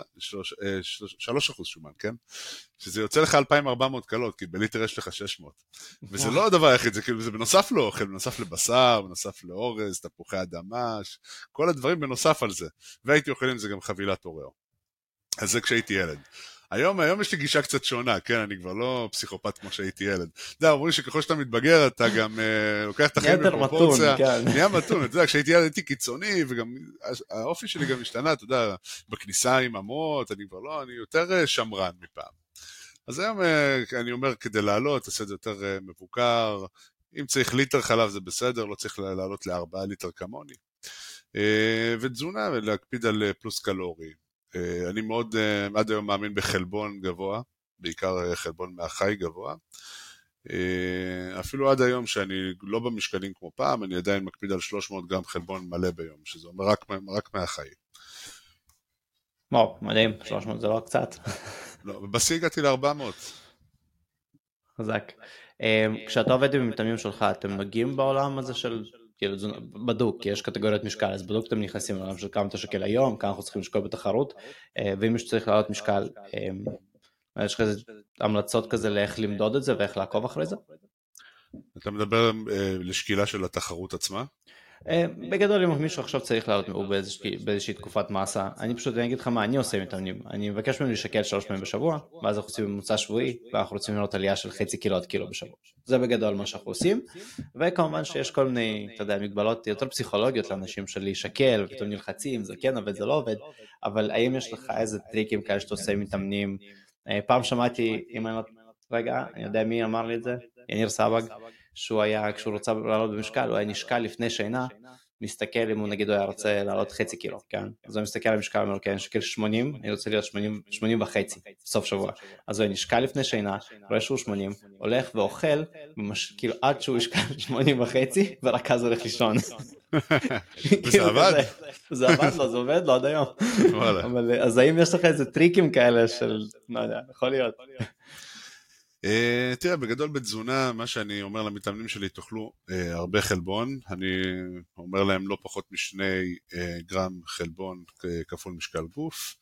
Speaker 2: 3% שומן, כן? שזה יוצא לך 2,400 קלות, כי בליטר יש לך 600. וזה לא הדבר היחיד, זה כאילו, זה בנוסף לאוכל, בנוסף לבשר, בנוסף לאורז, תפוחי אדמה, כל הדברים בנוסף על זה. והייתי אוכל עם זה גם חבילת אוריו. אז זה כשהייתי ילד. היום יש לי גישה קצת שונה, כן, אני כבר לא פסיכופת כמו שהייתי ילד. אתה יודע, אומרים שככל שאתה מתבגר, אתה גם לוקח את החיים בפרופורציה. נהיה מתון, אתה יודע, כשהייתי ילד הייתי קיצוני, וגם האופי שלי גם השתנה, אתה יודע, בכניסה עם אמות, אני כבר לא, אני יותר שמרן מפעם. אז היום אני אומר, כדי לעלות, תעשה את זה יותר מבוקר, אם צריך ליטר חלב זה בסדר, לא צריך לעלות ל4 ליטר כמוני. ותזונה, ולהקפיד על פלוס קלורי. אני מאוד עד היום מאמין בחלבון גבוה, בעיקר חלבון מהחי גבוה. אפילו עד היום שאני לא במשקלים כמו פעם, אני עדיין מקפיד על 300 גרם חלבון מלא ביום, שזה אומר רק מהחי.
Speaker 1: וואו, מדהים, 300 זה לא קצת.
Speaker 2: לא, בשיא הגעתי ל400.
Speaker 1: חזק. כשאתה עובד עם מתאמנים שלך, אתם נוגעים בעולם הזה של... בדוק, כי יש קטגוריות משקל, אז בדוק אתם נכנסים לעולם של כמה אתה שוקל היום, כמה אנחנו צריכים לשקול בתחרות, ואם מישהו צריך לעלות משקל, יש לך איזה המלצות כזה לאיך למדוד את זה ואיך לעקוב אחרי זה?
Speaker 2: אתה מדבר לשקילה של התחרות עצמה?
Speaker 1: בגדול אם מישהו עכשיו צריך לעלות באיזושהי תקופת מסה, אני פשוט אגיד לך מה אני עושה עם מתאמנים, אני מבקש מהם לשקל 3 פעמים בשבוע, ואז אנחנו עושים ממוצע שבועי, ואנחנו רוצים לראות עלייה של חצי קילו עד קילו בשבוע, זה בגדול מה שאנחנו עושים, וכמובן שיש כל מיני, אתה יודע, מגבלות יותר פסיכולוגיות לאנשים של להישקל, ופתאום נלחצים, זה כן עובד, זה לא עובד, אבל האם יש לך איזה טריקים כאלה שאתה עושה עם מתאמנים? פעם שמעתי, רגע, אני יודע מי אמר לי את זה, יניר סבג, שהוא היה, כשהוא רוצה לעלות במשקל, הוא היה נשקל לפני שינה, מסתכל אם הוא נגיד הוא היה רוצה לעלות חצי קילו, כן? אז הוא מסתכל על המשקל, אומר, כן, שקל 80, אני רוצה להיות 80 וחצי, סוף שבוע. אז הוא היה נשקל לפני שינה, רואה שהוא 80, הולך ואוכל, כאילו עד שהוא ישקל 80 וחצי, ורק אז הולך לישון.
Speaker 2: וזה עבד?
Speaker 1: זה עבד לו, זה עובד לו עד היום. אז האם יש לך איזה טריקים כאלה של, לא יודע, יכול להיות.
Speaker 2: תראה, בגדול בתזונה, מה שאני אומר למתאמנים שלי, תאכלו הרבה חלבון, אני אומר להם לא פחות משני גרם חלבון כפול משקל גוף,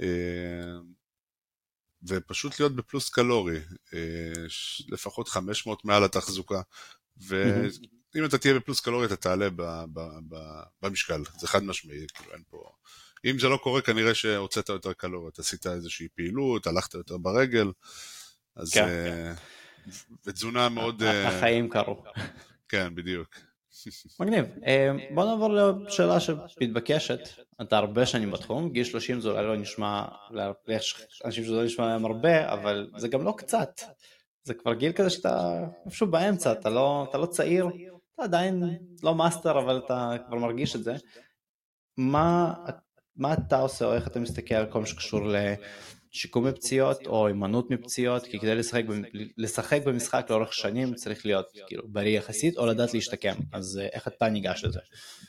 Speaker 2: ופשוט להיות בפלוס קלורי, לפחות 500 מעל התחזוקה, ואם אתה תהיה בפלוס קלורי אתה תעלה במשקל, זה חד משמעי, כאילו אין פה... אם זה לא קורה כנראה שהוצאת יותר קלוריות, עשית איזושהי פעילות, הלכת יותר ברגל, אז ותזונה מאוד...
Speaker 1: החיים קרו.
Speaker 2: כן, בדיוק.
Speaker 1: מגניב. בוא נעבור לשאלה שמתבקשת. אתה הרבה שנים בתחום, גיל 30 זה אולי לא נשמע, יש אנשים שזה לא נשמע להם הרבה, אבל זה גם לא קצת. זה כבר גיל כזה שאתה איפשהו באמצע, אתה לא צעיר, אתה עדיין לא מאסטר, אבל אתה כבר מרגיש את זה. מה אתה עושה, או איך אתה מסתכל על כל מה שקשור לשיקום מפציעות או הימנעות מפציעות? כי כדי לשחק במשחק לאורך שנים צריך להיות כאילו בריא יחסית או לדעת להשתקם, אז איך אתה ניגש לזה?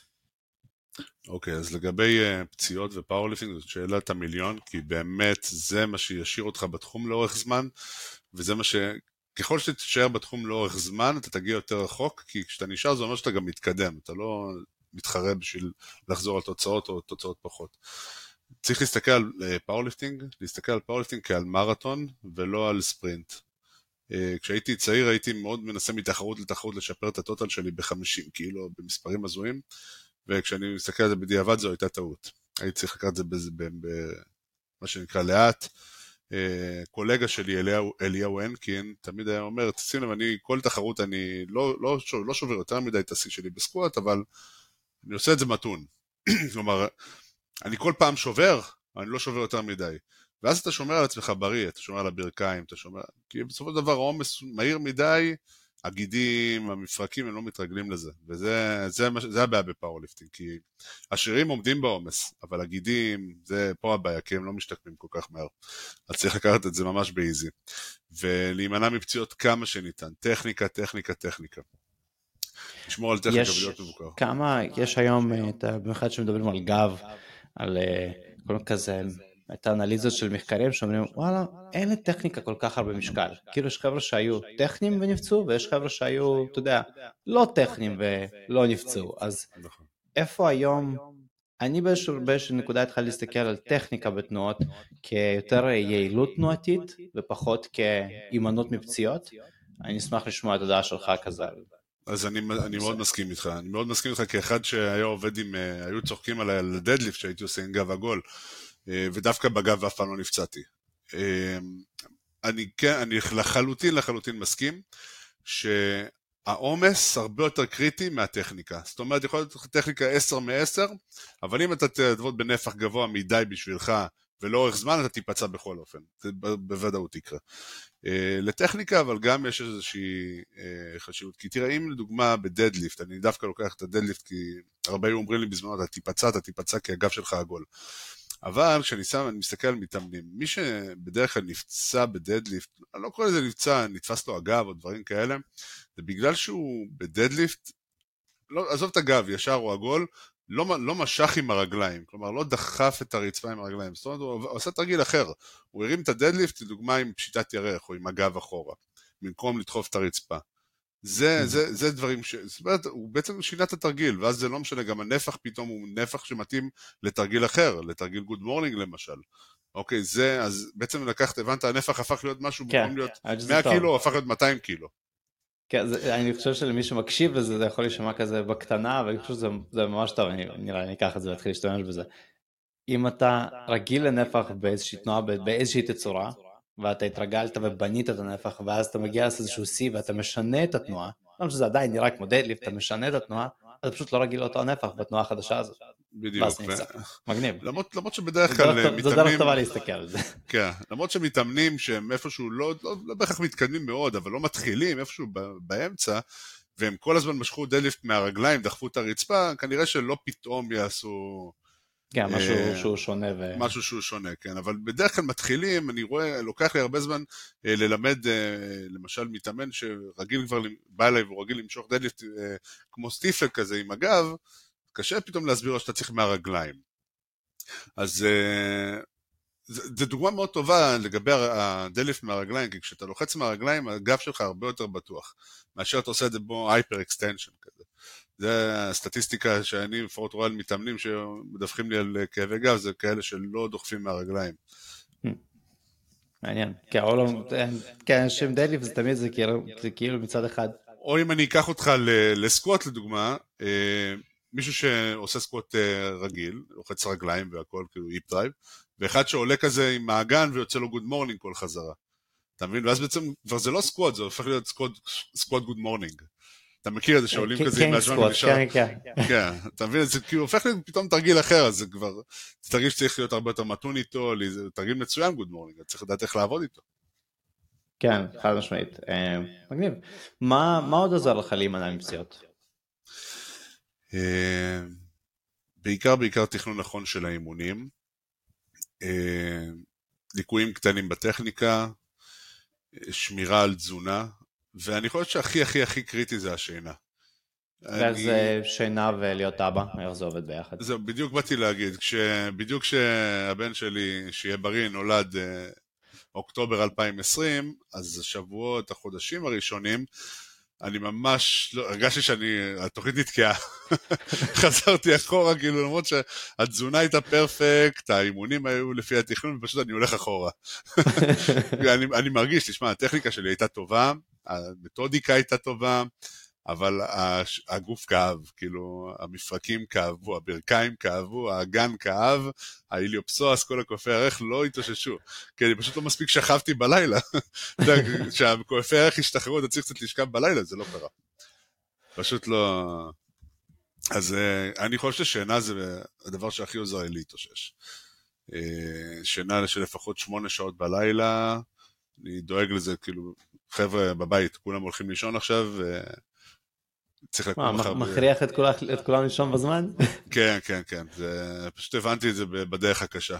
Speaker 2: אוקיי, אז לגבי פציעות ופאורליפטינג זאת שאלת המיליון, כי באמת זה מה שישאיר אותך בתחום לאורך זמן, וזה מה ככל שתישאר בתחום לאורך זמן אתה תגיע יותר רחוק, כי כשאתה נשאר זה אומר שאתה גם מתקדם, אתה לא מתחרה בשביל לחזור על תוצאות או תוצאות פחות. צריך להסתכל על פאורליפטינג, להסתכל על פאורליפטינג כעל מרתון ולא על ספרינט. כשהייתי צעיר הייתי מאוד מנסה מתחרות לתחרות לשפר את הטוטל שלי ב-50 קילו במספרים הזויים, וכשאני מסתכל על זה בדיעבד זו הייתה טעות. הייתי צריך לקראת זה במה שנקרא לאט. קולגה שלי אליהו הנקין תמיד היה אומר, תשים לב, אני כל תחרות אני לא שובר יותר מדי את השיא שלי בסקואט, אבל אני עושה את זה מתון. כלומר, אני כל פעם שובר, אני לא שובר יותר מדי. ואז אתה שומר על עצמך בריא, אתה שומר על הברכיים, אתה שומר... כי בסופו של דבר העומס מהיר מדי, הגידים, המפרקים, הם לא מתרגלים לזה. וזה הבעיה בפאורליפטינג, כי השרירים עומדים בעומס, אבל הגידים, זה פה הבעיה, כי הם לא משתקמים כל כך מהר. אז צריך לקחת את זה ממש באיזי. ולהימנע מפציעות כמה שניתן. טכניקה, טכניקה, טכניקה. לשמור על טכניקה ולהיות מבוקר.
Speaker 1: יש היום, במיוחד שמדברים על גב, על כל כזה, את האנליזות של מחקרים שאומרים, וואלה, אין לי טכניקה כל כך הרבה משקל. כאילו יש חבר'ה שהיו טכניים ונפצעו, ויש חבר'ה שהיו, אתה יודע, לא טכניים ולא נפצעו. אז איפה היום, אני באיזושהי נקודה התחלתי להסתכל על טכניקה בתנועות, כיותר יעילות תנועתית, ופחות כהימנעות מפציעות. אני אשמח לשמוע את הדעה שלך כזה.
Speaker 2: אז אני מאוד מסכים איתך, אני מאוד מסכים איתך כאחד שהיה עובד עם, היו צוחקים עליי על הדדליפט שהייתי עושה עם גב עגול, ודווקא בגב אף פעם לא נפצעתי. אני לחלוטין מסכים, שהעומס הרבה יותר קריטי מהטכניקה. זאת אומרת, יכול להיות טכניקה 10 מ-10, אבל אם אתה תעבוד בנפח גבוה מדי בשבילך, ולאורך זמן אתה תיפצע בכל אופן, זה בוודאות יקרה. לטכניקה, אבל גם יש איזושהי חשיבות, כי תראה, אם לדוגמה בדדליפט, אני דווקא לוקח את הדדליפט, כי הרבה היו אומרים לי בזמנו, אתה תיפצע כי הגב שלך עגול. אבל כשאני מסתכל על מתאמנים, מי שבדרך כלל נפצע בדדליפט, אני לא קורא לזה נפצע, נתפס לו הגב או דברים כאלה, זה בגלל שהוא בדדליפט, לא, עזוב את הגב, ישר או עגול, לא משך עם הרגליים, כלומר לא דחף את הרצפה עם הרגליים, זאת אומרת הוא עושה תרגיל אחר, הוא הרים את הדדליפט לדוגמה עם פשיטת ירך או עם הגב אחורה, במקום לדחוף את הרצפה. זה דברים זאת אומרת, הוא בעצם שינה את התרגיל, ואז זה לא משנה, גם הנפח פתאום הוא נפח שמתאים לתרגיל אחר, לתרגיל גוד מורנינג למשל. אוקיי, אז בעצם הבנת, הנפח הפך להיות משהו, במקום להיות 100 קילו, הפך להיות 200 קילו.
Speaker 1: כן, אני חושב שלמי שמקשיב לזה, זה יכול להישמע כזה בקטנה, אבל אני חושב שזה ממש טוב, נראה, אני אקח את זה להתחיל להשתמש בזה. אם אתה רגיל לנפח באיזושהי תנועה, באיזושהי תצורה, ואתה התרגלת ובנית את הנפח, ואז אתה מגיע לאיזשהו שיא, ואתה משנה את התנועה, למרות שזה עדיין נראה כמו דדליפט, אתה משנה את התנועה, אתה פשוט לא רגיל לאותו הנפח בתנועה החדשה הזאת.
Speaker 2: בדיוק.
Speaker 1: מגניב.
Speaker 2: למרות שבדרך כלל מתאמנים...
Speaker 1: זו דרך טובה להסתכל על זה.
Speaker 2: כן, למרות שמתאמנים שהם איפשהו לא בהכרח מתקדמים מאוד, אבל לא מתחילים איפשהו באמצע, והם כל הזמן משכו דדליפט מהרגליים, דחפו את הרצפה, כנראה שלא פתאום יעשו...
Speaker 1: כן, משהו שהוא שונה.
Speaker 2: משהו שהוא שונה, כן, אבל בדרך כלל מתחילים, אני רואה, לוקח לי הרבה זמן ללמד, למשל מתאמן שרגיל כבר, בא אליי והוא רגיל למשוך דדליפט כמו סטיפל כזה עם הגב, קשה פתאום להסביר לו שאתה צריך מהרגליים. אז זה דוגמה מאוד טובה לגבי הדלף מהרגליים, כי כשאתה לוחץ מהרגליים, הגב שלך הרבה יותר בטוח, מאשר אתה עושה את זה בו הייפר אקסטנשן כזה. זה הסטטיסטיקה שאני לפחות רואה על מתאמנים שמדווחים לי על כאבי גב, זה כאלה שלא דוחפים מהרגליים.
Speaker 1: מעניין, כי אנשים דלף זה תמיד זה כאילו מצד אחד.
Speaker 2: או אם אני אקח אותך לסקווט לדוגמה, מישהו שעושה סקווט רגיל, לוחץ רגליים והכל, כאילו היפ דרייב, ואחד שעולה כזה עם מעגן ויוצא לו גוד מורנינג כל חזרה. אתה מבין? ואז בעצם כבר זה לא סקווט, זה הופך להיות סקווט גוד מורנינג. אתה מכיר את זה שעולים כזה עם הזמן ונשאר. כן, אתה מבין? זה כאילו הופך להיות פתאום תרגיל אחר, אז זה כבר, זה תרגיל שצריך להיות הרבה יותר מתון איתו, זה תרגיל מצוין גוד מורנינג, צריך לדעת איך לעבוד איתו.
Speaker 1: כן, חד משמעית. מגניב. מה עוד עוזר לך להימנע מפציעות?
Speaker 2: בעיקר תכנון נכון של האימונים, ליקויים קטנים בטכניקה, שמירה על תזונה, ואני חושב שהכי קריטי זה השינה.
Speaker 1: ואז שינה ולהיות אבא, איך זה עובד ביחד?
Speaker 2: זהו, בדיוק באתי להגיד, בדיוק כשהבן שלי, שיהיה בריא, נולד אוקטובר 2020, אז השבועות, החודשים הראשונים, אני ממש, הרגשתי התוכנית נתקעה, חזרתי אחורה, כאילו למרות שהתזונה הייתה פרפקט, האימונים היו לפי התכנון, ופשוט אני הולך אחורה. אני מרגיש, תשמע, הטכניקה שלי הייתה טובה, המתודיקה הייתה טובה, אבל הגוף כאב, כאילו, המפרקים כאבו, הברכיים כאבו, האגן כאב, האיליופסוס, כל הקופי הערך לא התאוששו, כי אני פשוט לא מספיק שכבתי בלילה, כשהקופי הערך השתחררו, אתה צריך קצת לשכב בלילה, זה לא קרה. פשוט לא... אז אני חושב ששינה זה הדבר שהכי עוזר לי להתאושש. שינה של לפחות 8 שעות בלילה, אני דואג לזה, כאילו, חבר'ה בבית, כולם הולכים לישון עכשיו, צריך לקום אחר...
Speaker 1: מכריח את כולם לישון בזמן?
Speaker 2: כן, פשוט הבנתי את זה בדרך הקשה.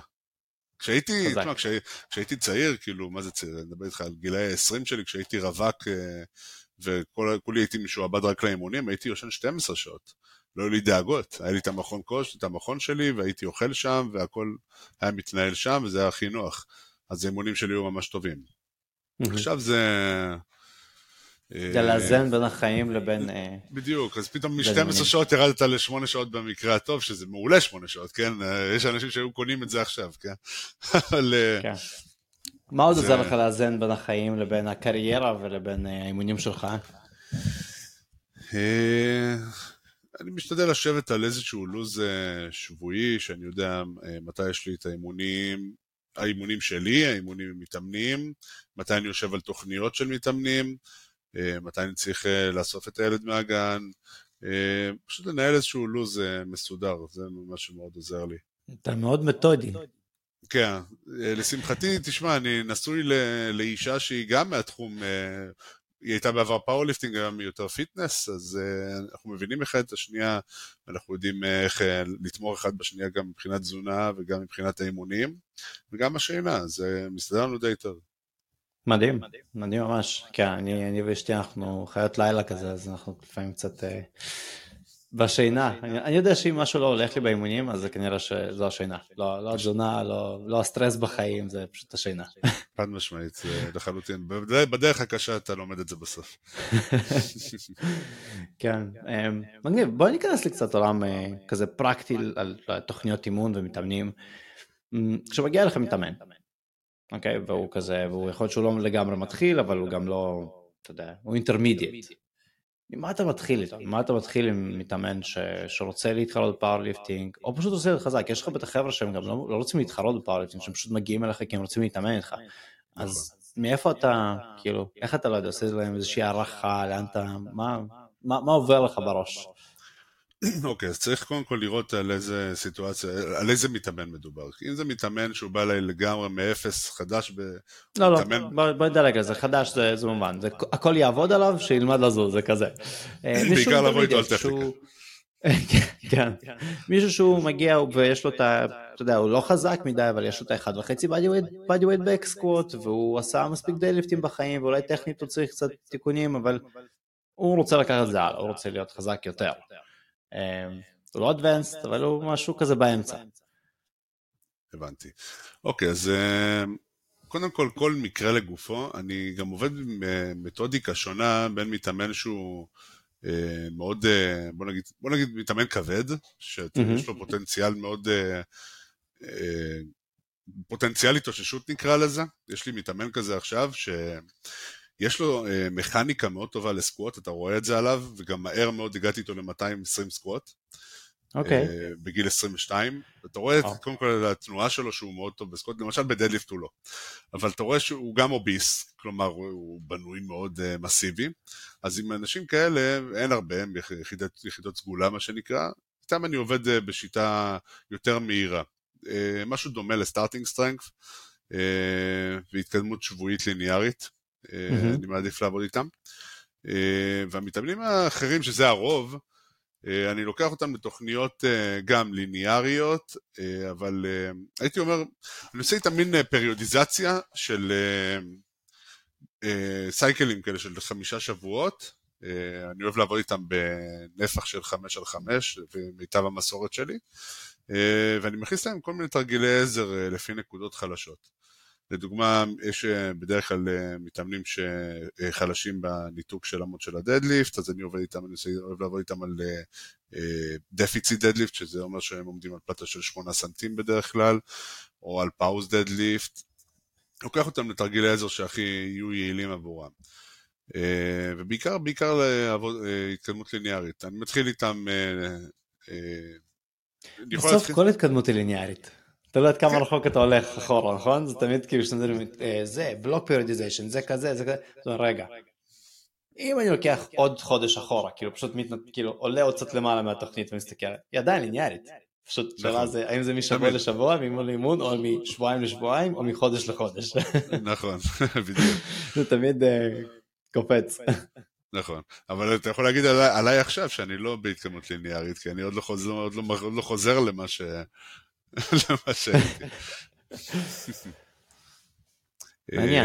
Speaker 2: כשהייתי צעיר, כאילו, מה זה צעיר? אני מדבר איתך על גילאי 20 שלי, כשהייתי רווק וכולי הייתי משועבד רק לאימונים, הייתי יושן 12 שעות. לא היו לי דאגות, היה לי את המכון שלי, והייתי אוכל שם, והכל היה מתנהל שם, וזה היה הכי נוח. אז האימונים שלי היו ממש טובים. עכשיו זה...
Speaker 1: זה לאזן בין החיים לבין...
Speaker 2: בדיוק, אז פתאום מ-12 שעות ירדת ל-8 שעות במקרה הטוב, שזה מעולה 8 שעות, כן? יש אנשים שהיו קונים את זה עכשיו, כן?
Speaker 1: כן. מה עוד עוזר לך לאזן בין החיים לבין הקריירה ולבין האימונים שלך?
Speaker 2: אני משתדל לשבת על איזשהו לוז שבועי, שאני יודע מתי יש לי את האימונים שלי, האימונים עם מתאמנים, מתי אני יושב על תוכניות של מתאמנים, מתי אני צריך לאסוף את הילד מהגן, פשוט לנהל איזשהו לוז מסודר, זה ממש מאוד עוזר לי.
Speaker 1: אתה מאוד מתודי.
Speaker 2: כן, לשמחתי, תשמע, אני נשוי לאישה שהיא גם מהתחום, היא הייתה בעבר פאורליפטינג, גם יותר פיטנס, אז אנחנו מבינים אחד את השנייה, אנחנו יודעים איך לתמור אחד בשנייה גם מבחינת תזונה וגם מבחינת האימונים, וגם השינה, זה מסתדר לנו די טוב.
Speaker 1: מדהים, מדהים ממש. כן, אני ואשתי אנחנו חיות לילה כזה, אז אנחנו לפעמים קצת בשינה. אני יודע שאם משהו לא הולך לי באימונים, אז זה כנראה שזו השינה. לא התזונה, לא הסטרס בחיים, זה פשוט השינה.
Speaker 2: חד משמעית, זה לחלוטין. בדרך הקשה אתה לומד את זה בסוף.
Speaker 1: כן, מגניב. בואי ניכנס לי קצת עולם כזה פרקטי על תוכניות אימון ומתאמנים. כשמגיע לכם מתאמן, אוקיי, והוא כזה, והוא יכול להיות שהוא לא לגמרי מתחיל, אבל הוא גם לא, אתה יודע, הוא אינטרמידיאט. ממה אתה מתחיל איתו? ממה אתה מתחיל עם מתאמן שרוצה להתחרות בפאורליפטינג, או פשוט עושה את חזק? יש לך בטח חבר'ה שהם גם לא רוצים להתחרות בפאורליפטינג, שהם פשוט מגיעים אליך כי הם רוצים להתאמן איתך. אז מאיפה אתה, כאילו, איך אתה לא יודע, עושה להם איזושהי הערכה, לאן אתה, מה עובר לך בראש?
Speaker 2: אוקיי, אז צריך קודם כל לראות על איזה סיטואציה, על איזה מתאמן מדובר. אם זה מתאמן שהוא בא אליי לגמרי מאפס, חדש
Speaker 1: לא, בוא נדלג על זה, חדש זה מובן, הכל יעבוד עליו, שילמד לזוז, זה כזה.
Speaker 2: בעיקר לבוא איתו על טכניקה.
Speaker 1: כן, מישהו שהוא מגיע ויש לו את ה... אתה יודע, הוא לא חזק מדי, אבל יש לו את ה1.5 body weight back squat, והוא עשה מספיק דייליפטים בחיים, ואולי טכנית הוא צריך קצת תיקונים, אבל הוא רוצה לקחת את זה הלאה, הוא רוצה להיות חזק יותר. הוא לא advanced, אבל הוא משהו כזה באמצע.
Speaker 2: הבנתי. אוקיי, אז קודם כל, כל מקרה לגופו, אני גם עובד במתודיקה שונה בין מתאמן שהוא מאוד, בוא נגיד מתאמן כבד, שיש לו פוטנציאל מאוד, פוטנציאל התאוששות נקרא לזה. יש לי מתאמן כזה עכשיו, שיש לו מכניקה מאוד טובה לסקווט, אתה רואה את זה עליו, וגם מהר מאוד הגעתי איתו ל-220 סקווט. בגיל 22, אתה רואה קודם כל התנועה שלו שהוא מאוד טוב בסקוט, למשל בדדליפט הוא לא, אבל אתה רואה שהוא גם אוביס, כלומר הוא בנוי מאוד מסיבי, אז עם אנשים כאלה אין הרבה, הם יחידות סגולה מה שנקרא, איתם אני עובד בשיטה יותר מהירה, משהו דומה לסטארטינג סטרנגף, והתקדמות שבועית ליניארית, אני מעדיף לעבוד איתם, והמתאמנים האחרים שזה הרוב, אני לוקח אותם לתוכניות גם ליניאריות, אבל הייתי אומר, אני עושה איתם מין פריודיזציה של סייקלים כאלה של 5 שבועות, אני אוהב לעבוד איתם בנפח של 5x5, במיטב המסורת שלי, ואני מכניס להם כל מיני תרגילי עזר לפי נקודות חלשות. לדוגמה, יש בדרך כלל מתאמנים שחלשים בניתוק של עמוד של הדדליפט, אז אני עובד איתם, אני אוהב לעבוד איתם על דפיציט דדליפט, שזה אומר שהם עומדים על פלטה של 8 סנטים בדרך כלל, או על פאוז דדליפט, לוקח אותם לתרגילי עזר שהכי יהיו יעילים עבורם. ובעיקר התקדמות ליניארית. אני מתחיל איתם...
Speaker 1: בסוף כל התקדמות היא ליניארית. אתה לא יודע כמה רחוק אתה הולך אחורה, נכון? זה תמיד כאילו זה בלוק פריודיזיישן, זה כזה, זה כזה. רגע, אם אני לוקח עוד חודש אחורה, כאילו פשוט כאילו עולה עוד קצת למעלה מהתוכנית ומסתכל, היא עדיין ליניארית. פשוט שאלה זה, האם זה משבוע לשבוע, מאימון לאימון, או משבועיים לשבועיים, או מחודש לחודש.
Speaker 2: נכון, בדיוק.
Speaker 1: זה תמיד קופץ.
Speaker 2: נכון, אבל אתה יכול להגיד עליי עכשיו שאני לא בהתקדמות ליניארית, כי אני עוד לא חוזר למה שהייתי.
Speaker 1: מעניין.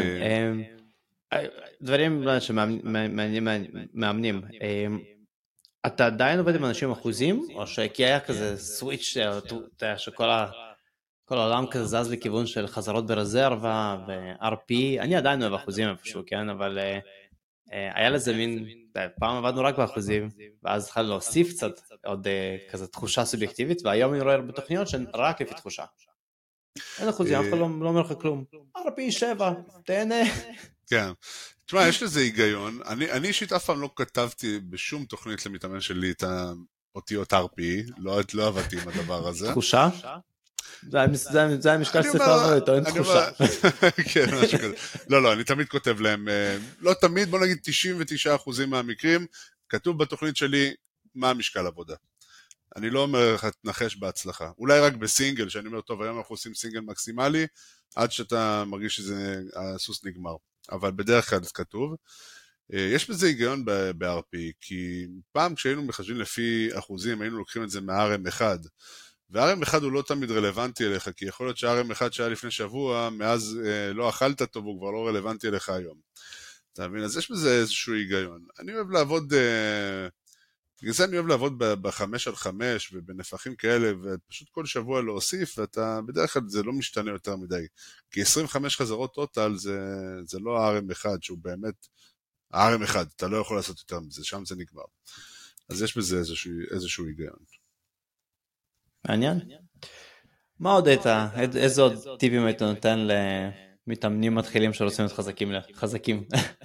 Speaker 1: דברים שמאמנים. אתה עדיין עובד עם אנשים אחוזים, או כי היה כזה סוויץ' שכל העולם כזה זז לכיוון של חזרות ברזרבה ו-RP, אני עדיין אוהב אחוזים איפשהו, כן, אבל היה לזה מין, פעם עבדנו רק באחוזים, ואז התחלנו להוסיף קצת עוד כזה תחושה סובייקטיבית, והיום אני רואה בתוכניות שהן רק לפי תחושה. אין אחוזים, אף אחד לא אומר לך כלום. RP 7, תהנה.
Speaker 2: כן. תשמע, יש לזה היגיון. אני אישית אף פעם לא כתבתי בשום תוכנית למתאמן שלי את האותיות RP, לא עבדתי עם הדבר הזה.
Speaker 1: תחושה? זה המשקל שצריך טוען תחושה.
Speaker 2: כן, משהו כזה. לא, אני תמיד כותב להם, לא תמיד, בוא נגיד 99% מהמקרים, כתוב בתוכנית שלי מה המשקל עבודה. אני לא אומר לך תנחש בהצלחה. אולי רק בסינגל, שאני אומר, טוב, היום אנחנו עושים סינגל מקסימלי, עד שאתה מרגיש שהסוס נגמר. אבל בדרך כלל זה כתוב. יש בזה היגיון ב-RP, כי פעם כשהיינו מחשבים לפי אחוזים, היינו לוקחים את זה מה-RM1, ו-RM1 הוא לא תמיד רלוונטי אליך, כי יכול להיות שה-RM1 שהיה לפני שבוע, מאז לא אכלת טוב, הוא כבר לא רלוונטי אליך היום. אתה מבין? אז יש בזה איזשהו היגיון. אני אוהב לעבוד... בגלל זה אני אוהב לעבוד ב5x5 ובנפחים כאלה, ופשוט כל שבוע להוסיף, ואתה בדרך כלל זה לא משתנה יותר מדי. כי 25 חזרות טוטל זה לא ה-RM1, שהוא באמת ה-RM1, אתה לא יכול לעשות יותר מזה, שם זה נגמר. אז יש בזה איזשהו היגיון.
Speaker 1: מעניין. מה עוד הייתה? איזה עוד טיפים היית נותן למתאמנים מתחילים שרוצים להיות חזקים?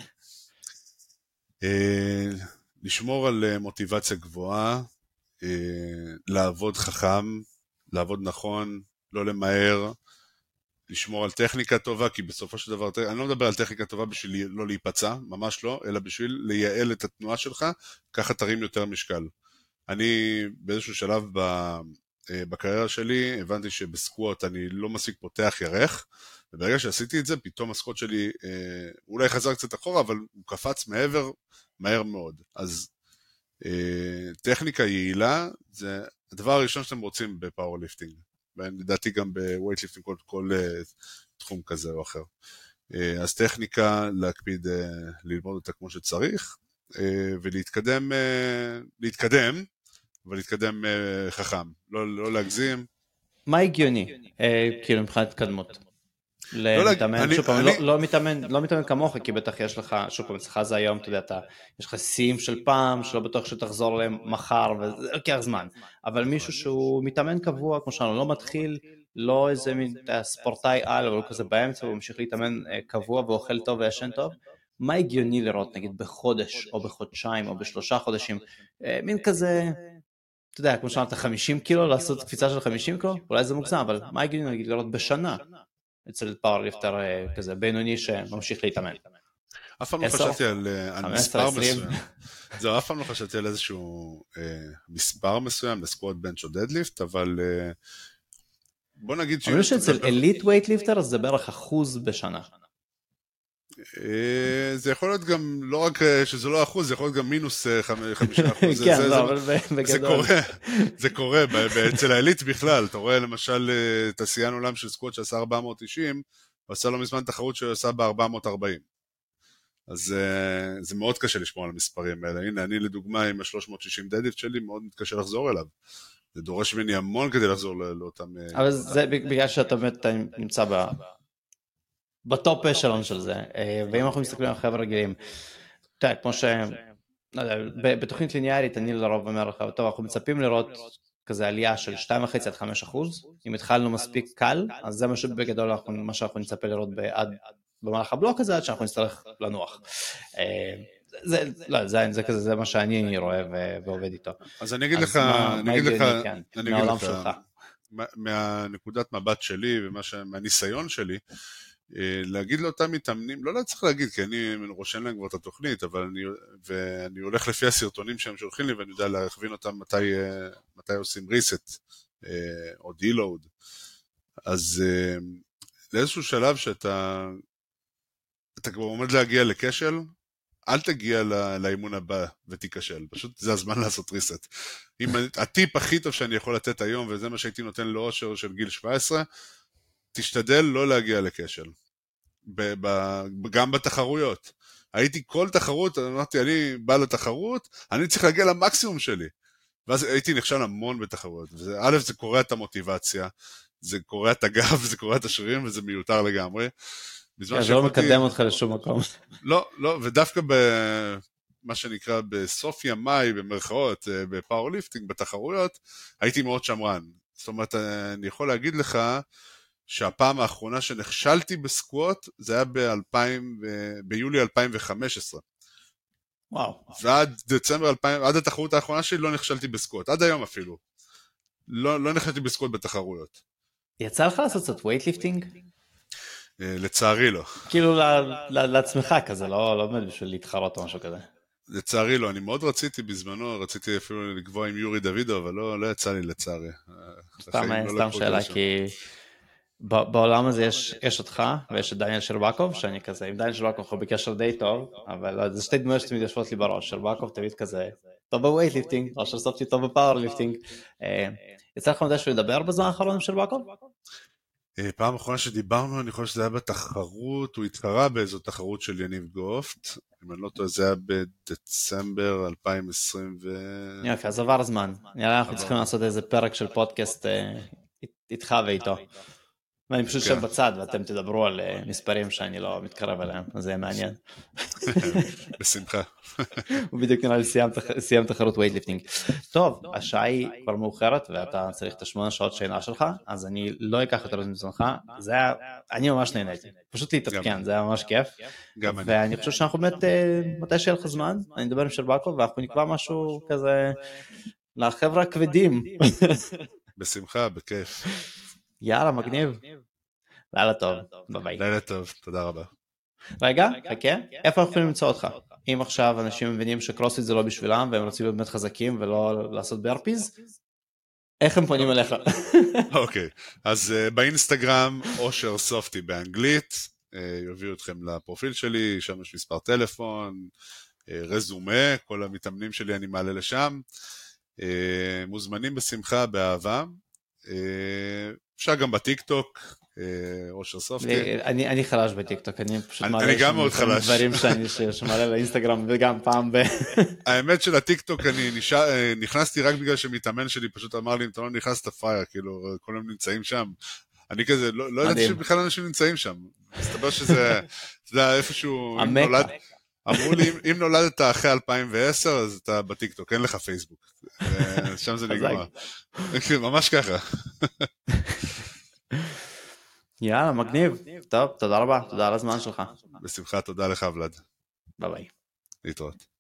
Speaker 2: לשמור על מוטיבציה גבוהה, לעבוד חכם, לעבוד נכון, לא למהר, לשמור על טכניקה טובה, כי בסופו של דבר, אני לא מדבר על טכניקה טובה בשביל לא להיפצע, ממש לא, אלא בשביל לייעל את התנועה שלך, ככה תרים יותר משקל. אני באיזשהו שלב בקריירה שלי, הבנתי שבסקווט אני לא מספיק פותח ירך, וברגע שעשיתי את זה, פתאום הסקווט שלי אולי חזר קצת אחורה, אבל הוא קפץ מהר מאוד. אז טכניקה יעילה, זה הדבר הראשון שאתם רוצים בפאורליפטינג, ולדעתי גם בווייטליפטינג כל תחום כזה או אחר. אז טכניקה, להקפיד ללמוד אותה כמו שצריך, ולהתקדם, אבל להתקדם חכם, לא להגזים,
Speaker 1: מה הגיוני, כאילו מבחינת התקדמות? למתאמן, שוב פעם, לא מתאמן כמוך, כי בטח יש לך, שוב פעם, אצלך זה היום, אתה יודע, יש לך שיאים של פעם, שלא בטוח שתחזור אליהם מחר, וזה לוקח זמן, אבל מישהו שהוא מתאמן קבוע, כמו שאנו, לא מתחיל, לא איזה מין ספורטאי על, אבל הוא כזה באמצע, הוא ממשיך להתאמן קבוע, ואוכל טוב וישן טוב, מה הגיוני לראות, נגיד, בחודש, או בחודשיים, או ב3 חודשים, מין כזה, אתה יודע, כמו שאמרת, 50 קילו, לעשות קפיצה של 50 קילו, אולי זה מוגזם, אבל מה הגיוני, נגיד, לראות בשנה? אצל פאורליפטר כזה בינוני שממשיך להתאמן.
Speaker 2: אף פעם לא חשבתי על מספר מסוים. זהו, אף פעם לא חשבתי על איזשהו מספר מסוים לסקוואט, בנץ' או דדליפט, אבל בוא נגיד
Speaker 1: אני חושב שאצל אליט ווייטליפטר זה בערך 1% בשנה.
Speaker 2: זה יכול להיות גם, לא רק שזה לא 1%, זה יכול להיות גם מינוס 5%.
Speaker 1: כן, לא, אבל בגדול.
Speaker 2: זה קורה, אצל האליט בכלל, אתה רואה למשל תעשיין עולם של סקוואט שעשה 490, הוא עשה לו מזמן תחרות שהוא עשה ב-440. אז זה מאוד קשה לשמור על המספרים האלה. הנה, אני לדוגמה עם ה-360 דדליפט שלי, מאוד מתקשה לחזור אליו. זה דורש ממני המון כדי לחזור לאותם...
Speaker 1: אבל זה בגלל שאתה באמת נמצא בטופ אשלון של זה, ואם אנחנו מסתכלים על חבר'ה רגילים, תראה, כמו ש... בתוכנית ליניארית אני לרוב אומר לך, טוב, אנחנו מצפים לראות כזה עלייה של 2.5 עד 5%, אם התחלנו מספיק קל, אז זה בגדול מה שאנחנו נצפה לראות במהלך הבלוק הזה, עד שאנחנו נצטרך לנוח. זה כזה, זה מה שאני רואה ועובד איתו.
Speaker 2: אז אני אגיד לך,
Speaker 1: מהעולם שלך.
Speaker 2: מהנקודת מבט שלי ומהניסיון שלי, להגיד לאותם מתאמנים, לא צריך להגיד, כי אני רושם להם כבר את התוכנית, אבל אני הולך לפי הסרטונים שהם שולחים לי, ואני יודע להכווין אותם מתי עושים reset, או deload. אז לאיזשהו שלב שאתה כבר עומד להגיע לכשל, אל תגיע לאימון הבא ותיכשל, פשוט זה הזמן לעשות reset. אם הטיפ הכי טוב שאני יכול לתת היום, וזה מה שהייתי נותן לאושר של גיל 17, תשתדל לא להגיע לכשל. גם בתחרויות. הייתי כל תחרות, אמרתי, אני בא לתחרות, אני צריך להגיע למקסימום שלי. ואז הייתי נכשל המון בתחרויות. א', זה קורא את המוטיבציה, זה קורא את הגב, זה קורא את השרירים, וזה מיותר לגמרי.
Speaker 1: זה לא מקדם אותך לשום מקום.
Speaker 2: לא, ודווקא מה שנקרא בסוף ימיי, במרכאות, בפאורליפטינג, בתחרויות, הייתי מאוד שמרן. זאת אומרת, אני יכול להגיד לך, שהפעם האחרונה שנכשלתי בסקווט, זה היה ביולי 2015.
Speaker 1: וואו.
Speaker 2: ועד דצמבר 2000, עד התחרות האחרונה שלי לא נכשלתי בסקווט, עד היום אפילו. לא נכשלתי בסקווט בתחרויות.
Speaker 1: יצא לך לעשות קצת ווייטליפטינג?
Speaker 2: לצערי לא.
Speaker 1: כאילו לעצמך כזה, לא באמת בשביל להתחרות או משהו כזה.
Speaker 2: לצערי לא, אני מאוד רציתי בזמנו, רציתי אפילו לקבוע עם יורי דוידו, אבל לא יצא לי לצערי.
Speaker 1: סתם שאלה, כי... בעולם הזה יש אותך, ויש את דניאל שרבקוב, שאני כזה, עם דניאל שרבקוב אנחנו בקשר די טוב, אבל זה שתי דמויות שתמיד יושבות לי בראש, שרבקוב תמיד כזה, טוב בווייטליפטינג, או שרסופתי טוב בפאורליפטינג. יצא לך מתישהו לדבר בזמן האחרון עם שרבקוב?
Speaker 2: פעם אחרונה שדיברנו, אני חושב שזה היה בתחרות, הוא התחרה באיזו תחרות של יניב גופט, אם אני לא טועה, זה היה בדצמבר 2020
Speaker 1: יופי, אז עבר הזמן, נראה אנחנו צריכים לעשות איזה פרק של פודקאסט איתך ואיתו. ואני פשוט שב בצד, ואתם תדברו על מספרים שאני לא מתקרב אליהם, אז זה יהיה מעניין.
Speaker 2: בשמחה.
Speaker 1: ובדיוק נראה לי סיים תחרות ווייטליפטינג. טוב, השעה היא כבר מאוחרת, ואתה צריך את 8 שעות שינה שלך, אז אני לא אקח יותר מזמנך, אני ממש נהניתי. פשוט להתעדכן, זה היה ממש כיף. ואני חושב שאנחנו באמת, מתי שיהיה לך זמן, אני אדבר עם שרבקוב, ואנחנו נקבע משהו כזה לחבר'ה הכבדים.
Speaker 2: בשמחה, בכיף.
Speaker 1: יאללה, מגניב. לילה טוב, ביי.
Speaker 2: לילה טוב, תודה רבה.
Speaker 1: רגע, חכה, איפה אנחנו יכולים למצוא אותך? אם עכשיו אנשים מבינים שקרוספיט זה לא בשבילם, והם רוצים להיות באמת חזקים ולא לעשות ברפיז, איך הם פונים אליך?
Speaker 2: אוקיי, אז באינסטגרם, אושר סופטי באנגלית, יביאו אתכם לפרופיל שלי, שם יש מספר טלפון, רזומה, כל המתאמנים שלי אני מעלה לשם, מוזמנים בשמחה, באהבה, אפשר גם בטיקטוק, אושר סופטי.
Speaker 1: אני חלש בטיקטוק, אני פשוט
Speaker 2: אני גם מאוד חלש.
Speaker 1: דברים שמעלה לאינסטגרם וגם פעם
Speaker 2: האמת של הטיקטוק, אני נכנסתי רק בגלל שמתאמן שלי פשוט אמר לי, אם אתה לא נכנס, אתה פרייר, כאילו, כל הם נמצאים שם. אני כזה, לא ידעתי שבכלל אנשים נמצאים שם. מסתבר שזה איפשהו, אמרו לי, אם נולדת אחרי 2010, אז אתה בטיקטוק, אין לך פייסבוק. שם זה נגמר. ממש ככה.
Speaker 1: יאללה, מגניב. טוב, תודה רבה, תודה על הזמן שלך.
Speaker 2: בשמחה, תודה לך ולד.
Speaker 1: ביי ביי.
Speaker 2: להתראות.